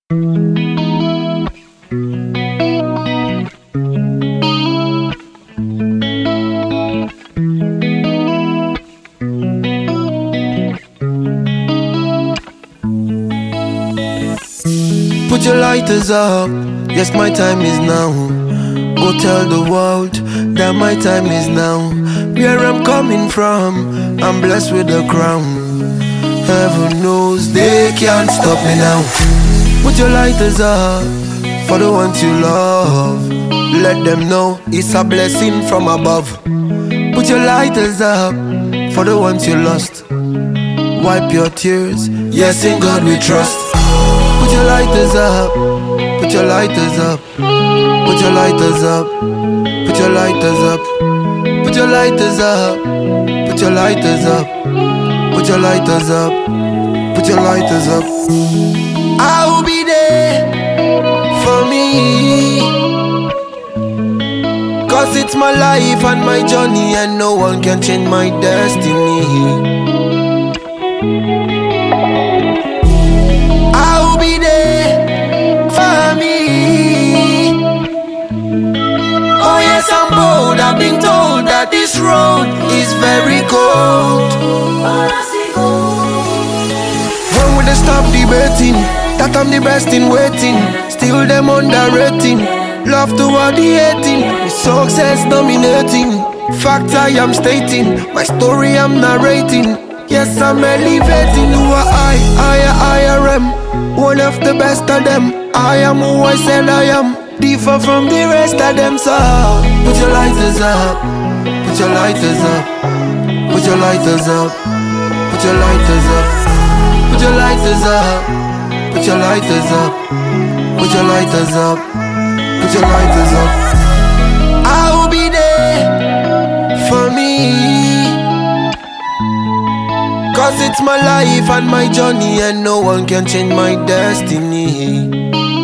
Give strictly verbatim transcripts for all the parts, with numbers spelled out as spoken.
Put your lighters up, yes my time is now. Go tell the world that my time is now. Where I'm coming from, I'm blessed with a crown. Heaven knows they can't stop me now. Put your lighters up for the ones you love. Let them know it's a blessing from above. Put your lighters up for the ones you lost. Wipe your tears, yes in God we trust. Put your lighters up, put your lighters up, put your lighters up, put your lighters up, put your lighters up, put your lighters up, put your lighters up, put your lighters up. I will be there for me, cause it's my life and my journey, and no one can change my destiny. I've been told that this road is very cold. When will they stop debating that I'm the best in waiting? Still them underrating, love toward the hating, with success dominating. Fact I am stating, my story I'm narrating. Yes, I'm elevating. Who are I? I, I, I am one of the best of them. I am who I said I am, differ from the rest of them, so put your lighters up, put your lighters up, put your lighters up, put your lighters up, put your lighters up, put your lighters up, put your lighters up, put your lighters up. I will be there for me, cause it's my life and my journey, and no one can change my destiny.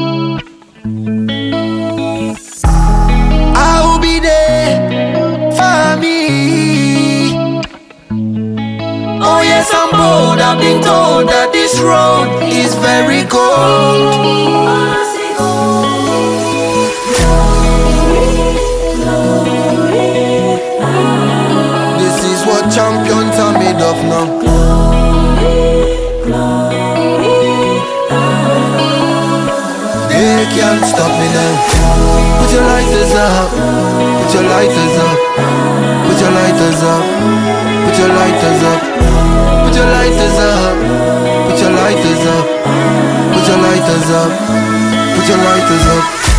I'm bold, I've been told that this road is very cold. This is what champions are made of now. They can't stop me now. Put your lighters up, put your lighters up, put your lighters up, put your lighters up. Put your lighters up, put your lighters up, put your lighters up, put your lighters up.